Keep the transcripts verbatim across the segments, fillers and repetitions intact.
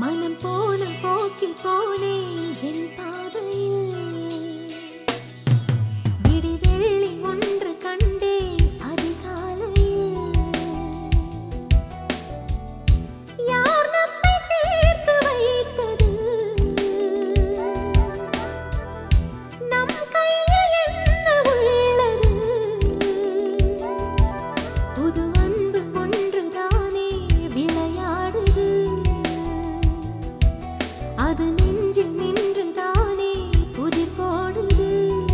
மனம் போன போக்கில் போனேன் என் பாதையில். விடிவெள்ளி ஒன்று கண்டேன் அதிகாலையில். யார் நம்மை சேர்த்து வைத்தது? நம் கையில் என்ன உள்ளது? புது அன்பு ஒன்றுதானே விளையாடுது. அது நெஞ்சில் நின்றுதானே புதிர் போடுது.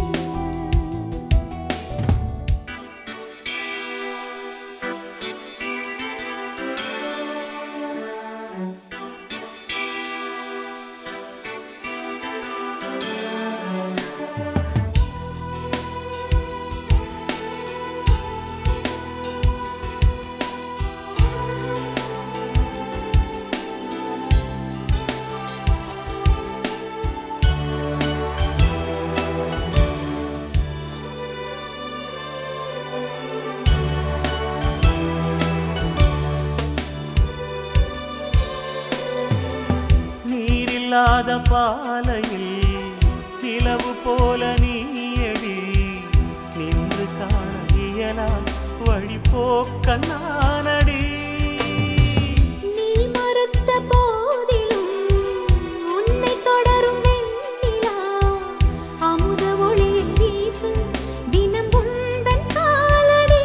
நீரில்லாத பாலையில் நிலவு போல நீயடி நின்று காண இயலா வழி போக்க நானடி. நீ மறுத்த போதிலும் உன்னை தொடரும் வெண்ணிலா அமுத ஒளியில் வீசு தினம் உந்தன் காலடி.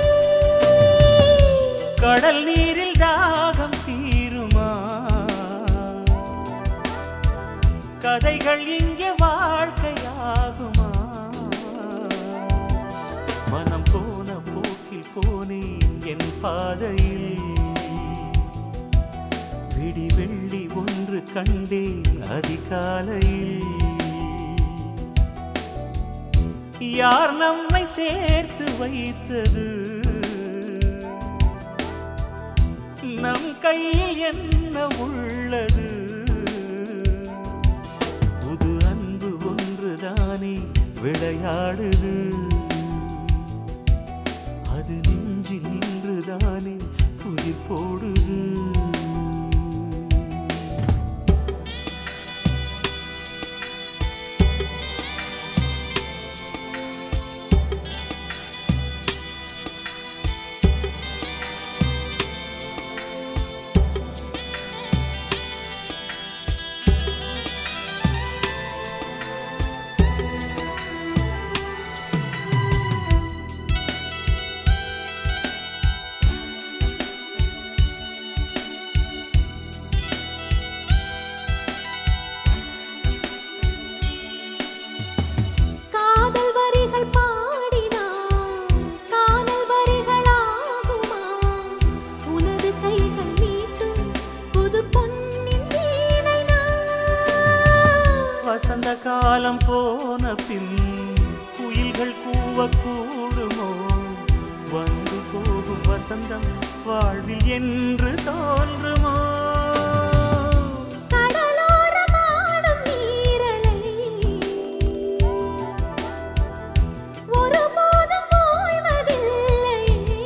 கடல் நீரில் தாகம் தீருமா? கதைகள் இங்கே வாழ்க்கையாகுமா? மனம் போன போக்கில் போனேன் என் பாதையில். விடி வெள்ளி ஒன்று கண்டேன் அதிகாலையில். யார் நம்மை சேர்த்து வைத்தது? நம் கையில் என்ன உள்ளது? புது அன்பு ஒன்றுதானே விளையாடுது. அது நெஞ்சில் நின்றுதானே புதிர் போடுது. காதல் வரிகள் பாடினான் காதல் வரிகளாகுமா? உனது கைகள் நீட்டும் புது பொன்னின் வீணை நான். வசந்த காலம் போன பின் குயில்கள் கூவக்கூடுமோ? வந்து போகும் வசந்தம் வாழ்வில் என்று தோன்றுமோ? கடலோரமாடும் நீரலை ஒருபோதும் ஓய்வதில்லை.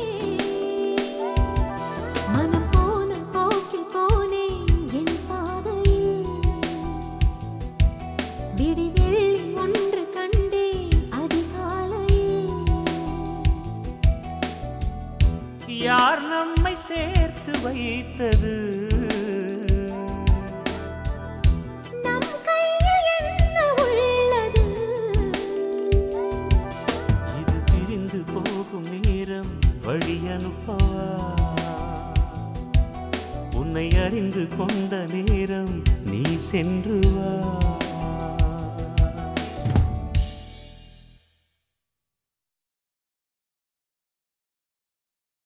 மனம் போன போக்கில் போனேன் என் பாதையில். விடிவெள்ளி ஒன்று கண்டேன் அதிகாலையில். யார் நம்மை சேர்த்து வைத்தது? நம் கையில் என்ன உள்ளது? இது பிரிந்து போகும் நேரம் வழி அனுப்பவா? உன்னை அறிந்து கொண்ட நேரம் நீ சென்று வா.